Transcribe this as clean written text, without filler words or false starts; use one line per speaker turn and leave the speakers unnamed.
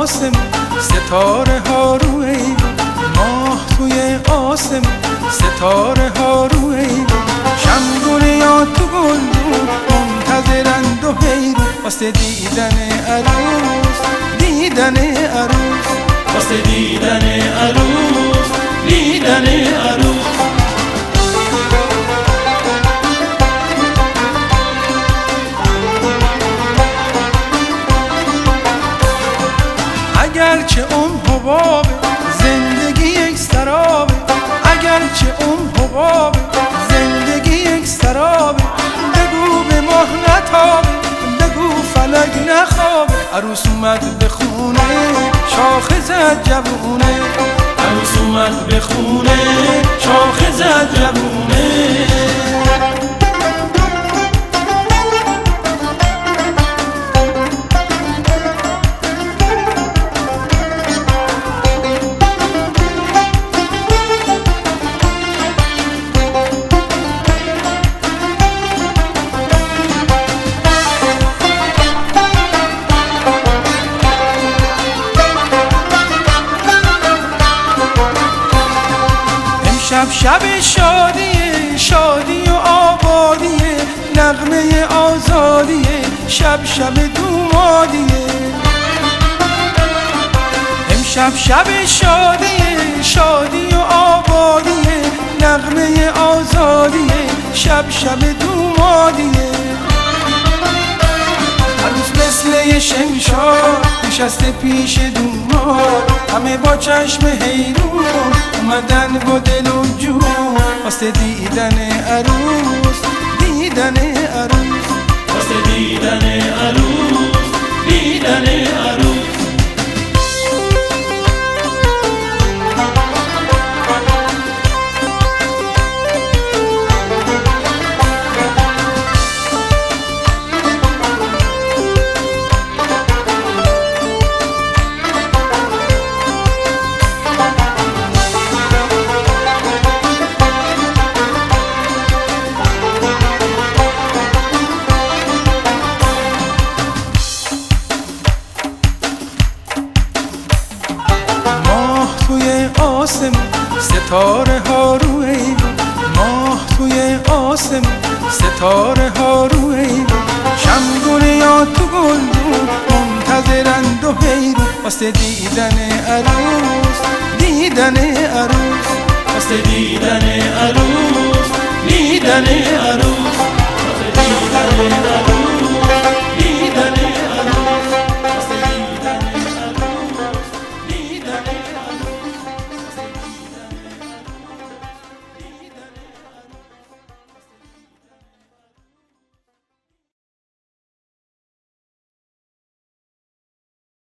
آسمون ستاره ها رو ایوون، ماه توی آسمون ستاره ها رو ایوون، شمگونیا تو گلدون منتظرند و حیرون واسه دیدن عروس، دیدن عروس،
واسه دیدن عروس، دیدن عروس.
اگرچه اون حبابه زندگی یک سرابه، اگرچه اون حبابه زندگی یک سرابه، بگو به ماه نتابه، بگو فلک نخوابه، عروس اومد به خونه شاخه زد جوونه،
عروس اومد به خونه شاخه زد جوونه.
شب شب شادیه، شادی و آبادیه، نغمه آزادیه، شب شب دومادیه. امشب شب شادیه، شادی و آبادیه، نغمه آزادیه، شب شب دومادیه. عروس مثل یه شمشاد نشسته پیش دومار، همه با چشم حیرون اومدن با دل و جون واسه دیدن عروس، دیدن عروس،
واسه دیدن عروس، دیدن عروس.
آسمون ستاره ها رو ایوون، ماه توی آسمون ستاره ها رو ایوون، شمگونیا تو گلدون منتظرند و حیرون واسه دیدن عروس، دیدن عروس،
واسه دیدن عروس، دیدن عروس.